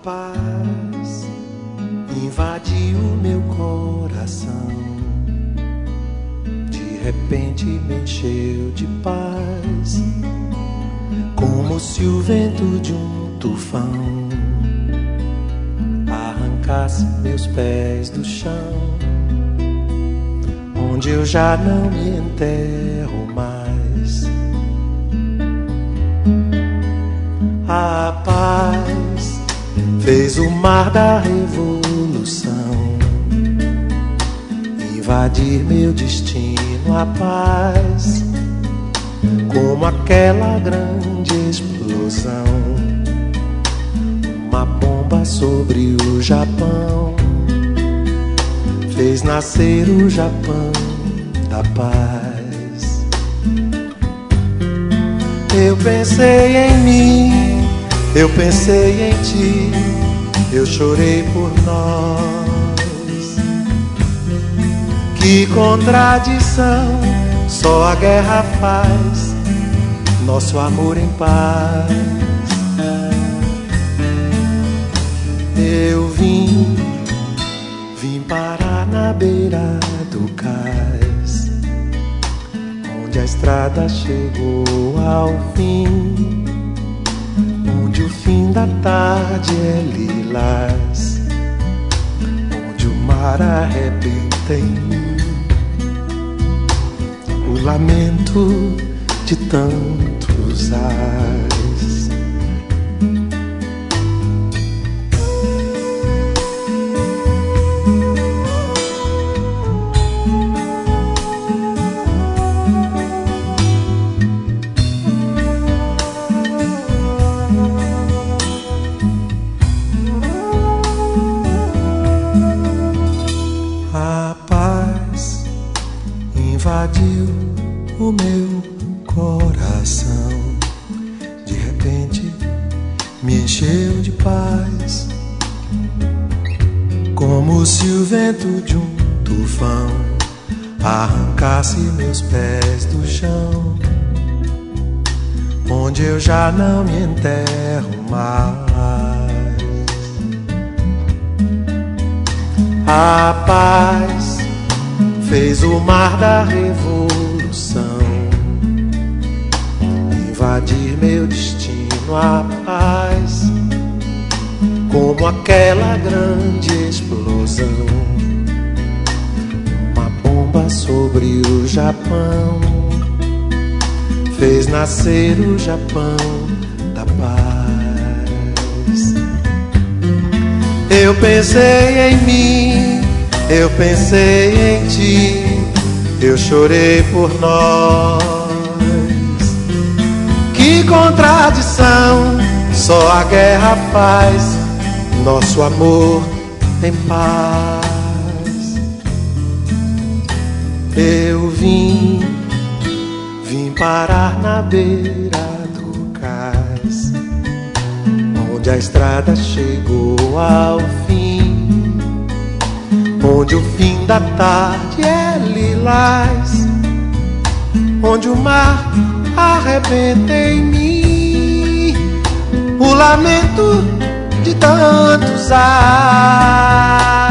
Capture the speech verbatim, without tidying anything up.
paz invadiu meu coração, de repente me encheu de paz, como se o vento de um tufão arrancasse meus pés do chão, onde eu já não me enterro mais. A paz fez o mar da revolução invadir meu destino. A paz, como aquela grande explosão, uma bomba sobre o Japão, fez nascer o Japão da paz. Eu pensei em mim, eu pensei em ti, eu chorei por nós. Que contradição, só a guerra faz nosso amor em paz. Eu vim, vim parar na beira do cais, onde a estrada chegou ao fim, onde o fim da tarde é lilás, onde o mar arrebenta em mim, o lamento de tantos ais. Invadiu o meu coração, de repente me encheu de paz, como se o vento de um tufão arrancasse meus pés do chão, onde eu já não me enterro mais. A paz fez o mar da revolução invadir meu destino. A paz, como aquela grande explosão, uma bomba sobre o Japão, fez nascer o Japão da paz. Eu pensei em mim, eu pensei em ti, eu chorei por nós. Que contradição, só a guerra faz nosso amor em paz. Eu vim, vim parar na beira do cais, onde a estrada chegou ao fim, onde o fim da tarde é lilás, onde o mar arrebenta em mim, o lamento de tantos ais.